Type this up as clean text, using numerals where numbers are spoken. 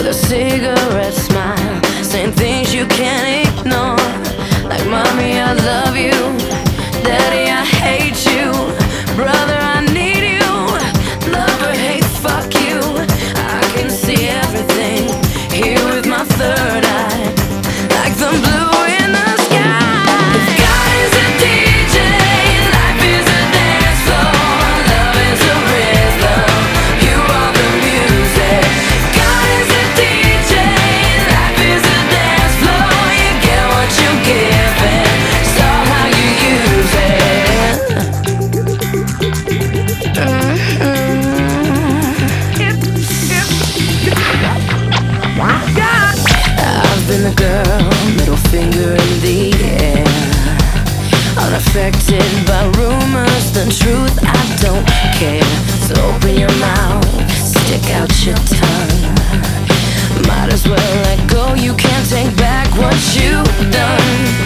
with a cigarette smile, saying things you can't ignore, like mommy I love you, daddy I hate you, brother I need you, lover hate fuck you. I can see everything here with my third eye, like the blue in the sky. If God is a DJ, life is a dance floor, love is a rhythm, you are the music. God is a DJ, life is a dance floor, you get what you give and it's all how you use it. I've been the girl, middle finger in the air, unaffected by rumors, the truth I don't care. So open your mouth, stick out your tongue, might as well let go, you can't take back what you've done.